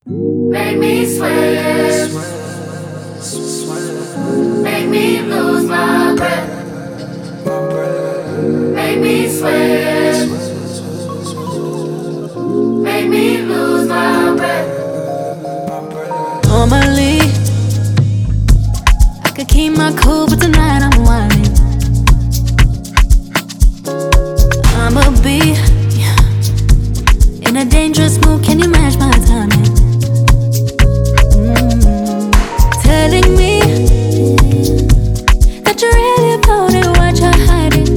Make me sweat, make me lose my breath, make me sweat, make me lose my breath. Normally, I could keep my cool, but tonight I'm wildin'. I'ma be in a dangerous mood. Can you match my timing? Telling me that you're really about it, what you're hiding.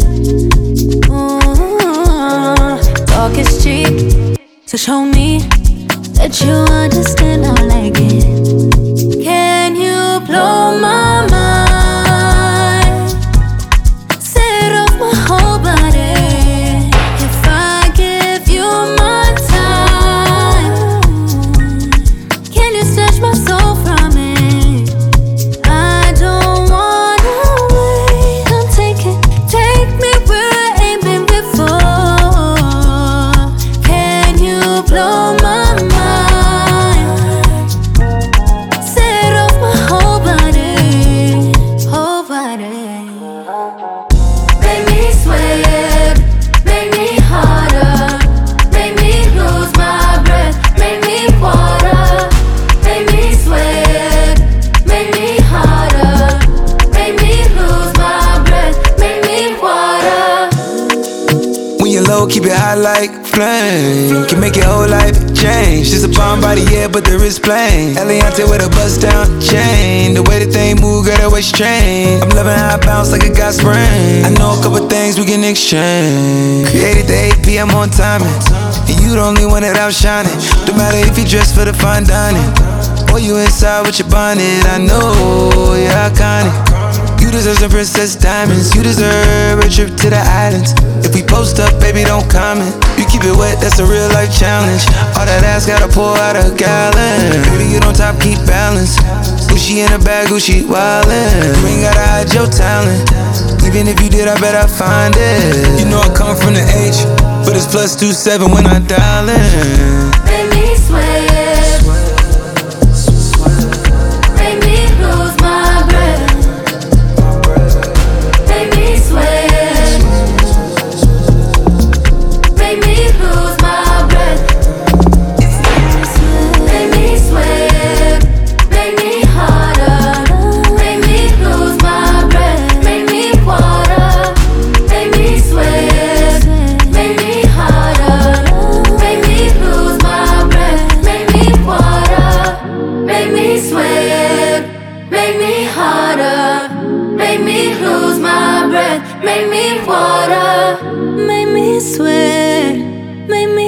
Talk is cheap, so show me that you understand. I like it. Can you blow my mind? Set off my whole body. If I give you my time, can you snatch my soul from it? I don't wanna wait. Come take me where I ain't been before. Can you blow my mind? Set off my whole body, whole body. Make me sweat, make me harder, make me lose my breath, make me water. Make me sweat, make me harder, make me lose my breath, make me water. When you're low, keep it high like flame. Can make your whole life change. She's a bomb body, yeah, but the wrist plain. Eliante with a bust down chain. The way that they move, girl, that way strange. I'm loving how I bounce like a got sprain. I know a couple things we can exchange. Created the 8 p.m. on timing, and you the only one that outshining. No matter if you dress for the fine dining, or you inside with your bonnet. I know you're iconic. You deserve some princess diamonds. You deserve a trip to the islands. If we post up, baby, don't comment. You keep it wet, that's a real life challenge. All that ass gotta pour out a gallon. Baby, you don't top, keep balance. Gucci in a bag, Gucci wildin'. You ain't gotta hide your talent. Even if you did, I bet I find it. You know I come from the H, but it's +27 when I dial in. Make me sweat, make me lose my breath, make me sweat, make me lose my breath, make me sweat, make me harder, make me lose my breath, make me water. Make me sweat, make me harder, make me lose my breath, make me water. Make me sweat, make me harder, make me lose my breath, make me water. Make me sweat, make me